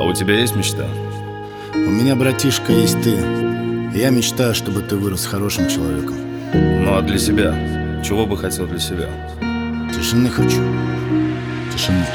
А у тебя есть мечта? У меня, братишка, есть ты. Я мечтаю, чтобы ты вырос хорошим человеком. Ну а для себя? Чего бы хотел для себя? Тишины хочу. Тишины.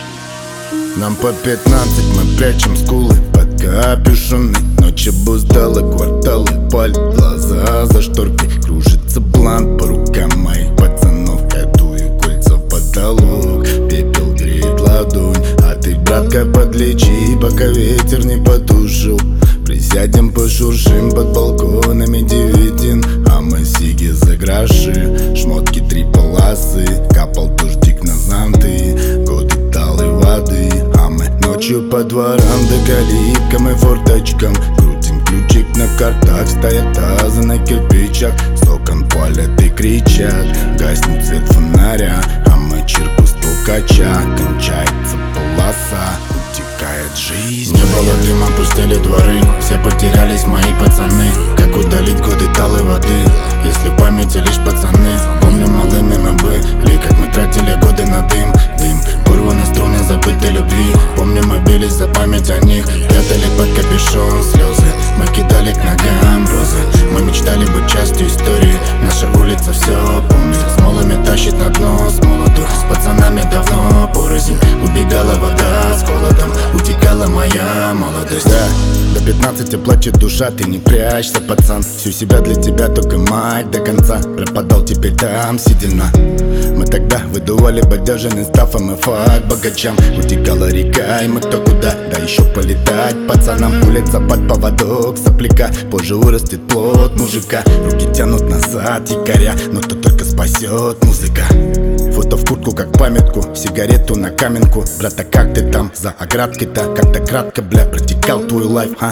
Нам по 15, мы прячем скулы под капюшоны. Ночи буздала, кварталы палят, глаза за шторкой. Кружится блант по рукам моих пацанов. Катую кольца в потолок, пепел греет ладонь. А ты, братка, подлечи, пока ветер не потушил. Присядем, пошуршим под балконами девятин. А мы сиги за гроши, шмотки 3 полосы. Капал дождик на зонты, годы талой воды. А мы ночью по дворам, да калиткам и форточкам. Крутим ключик на картах, стоят тазы на кирпичах. С окон палят и кричат, гаснет свет фонаря. А мы чирку с толкача, кончается полоса, утекает жизнь. Не было дыма, пустили дворы, все потерялись мои пацаны. Как удалить годы талой воды, если в памяти лишь пацаны. Помню, малыми мы были, как мы тратили годы на дым. Дым, порваны струны забытой любви. Помню, мы бились за память о них, прятали под капюшон слезы. Мы кидали к ногам розы, мы мечтали быть частью истории. Наша улица все помнит, с молами тащит на дно с молоду. С пацанами давно порознь, убегала вода с холодом, утекала моя молодость. Да, до 15 плачет душа, ты не прячься, пацан. Всю себя для тебя, только мать до конца. Пропадал теперь там седина. Мы тогда выдували бодяжины стафом и факт богачам. Утекала река, и мы кто куда, да еще полетать пацанам. Улица под поводок сопляка, позже вырастет плод мужика. Руки тянут назад якоря, но то только спасет музыка. Фото в куртку как памятку, сигарету на каменку. Брата, как ты там за оградкой-то? Как-то кратко, бля, протекал твой лайф, а?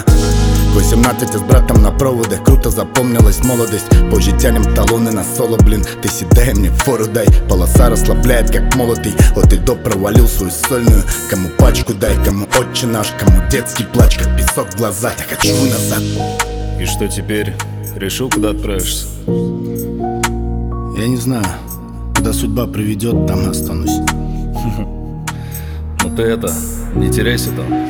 18 с братом на проводы, круто запомнилась молодость. Позже тянем талоны на соло, блин. Ты седай, мне фору дай. Полоса расслабляет, как молотый. От и до провалил свою сольную. Кому пачку дай, кому отче наш, кому детский плач, как песок в глаза. Я хочу назад. И что теперь? Решил, куда отправишься? Я не знаю. Куда судьба приведет, там и останусь. Ну ты это, не теряйся там.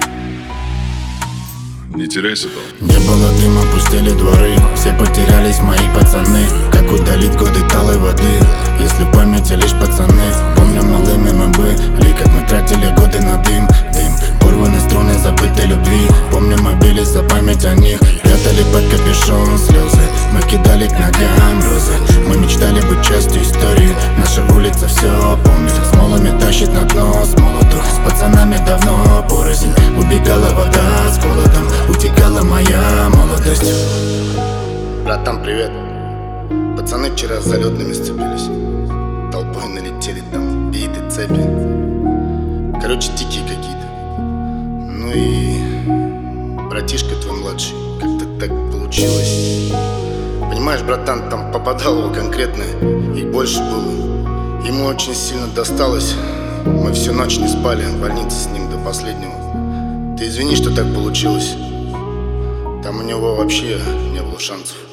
Не теряйся там. Не было дыма, пустили дворы, все потерялись мои пацаны. Как удалить годы талой воды, если в памяти лишь пацаны. Помню, малыми мы были, как мы тратили годы на дым. Дым, порваны струны забытой любви. Помню, мы бились за память о них, прятали под капюшон слезы. Мы кидали к ногам розы, мы мечтали быть частью истории. Наша улица все помнит, с молами тащит на дно с молоду. С пацанами давно порознь, убегала вода с холодом, утекала моя молодость. Братан, привет. Пацаны вчера с залетными сцепились, толпой налетели там биты, цепи. Короче, дикие какие-то. Ну и братишка твой младший, как-то так получилось. Понимаешь, братан, там попадал его конкретно, их больше было. Ему очень сильно досталось. Мы всю ночь не спали, в больнице с ним до последнего. Ты извини, что так получилось. Там у него вообще не было шансов.